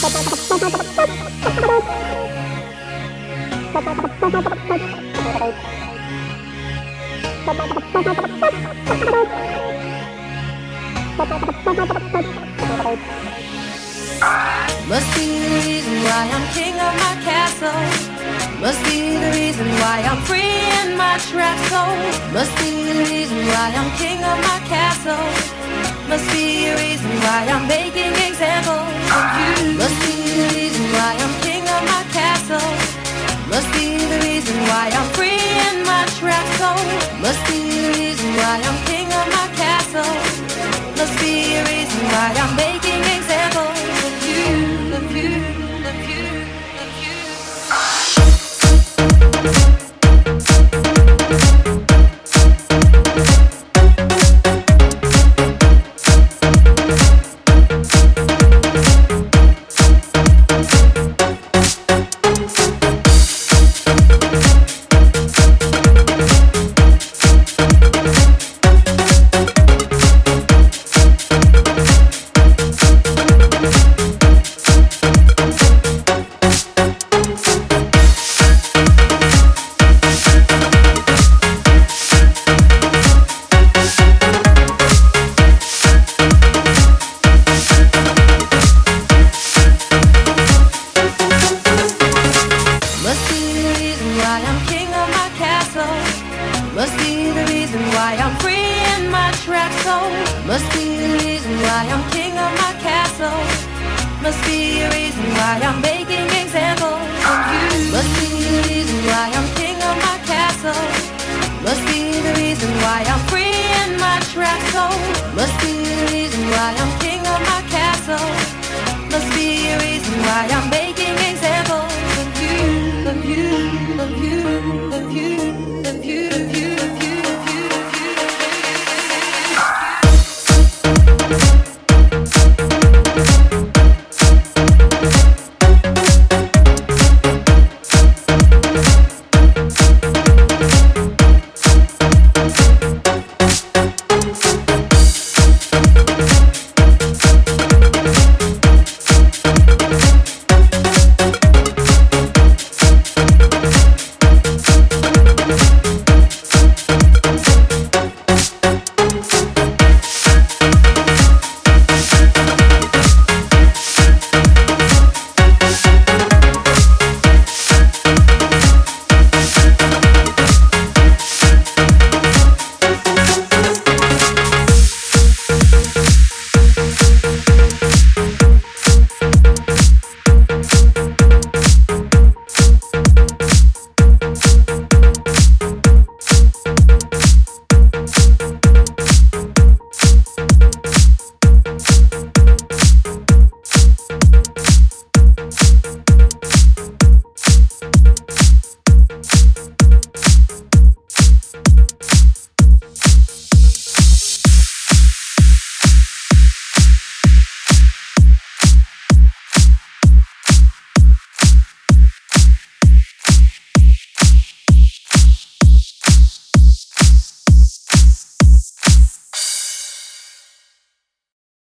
Must be the reason why I'm king of my castle. Must be the reason why I'm free in my trap soul. Must be the reason why I'm king of my castle. Must be a reason why I'm making examples of you. Must be the reason why I'm king of my castle. Must be the reason why I'm free in my trap soul. Must be the reason why I'm king of my castle. Must be a reason why I'm making examples of you, of you, of you, of you. Must be the reason why I'm free in my trap soul. Must be the reason why I'm king of my castle. Must be a reason why I'm making examples of you. Must be the reason why I'm king of my castle. Must be the reason why I'm free in my trap soul. Must be the reason why I'm king of my castle. Must be a reason why I'm making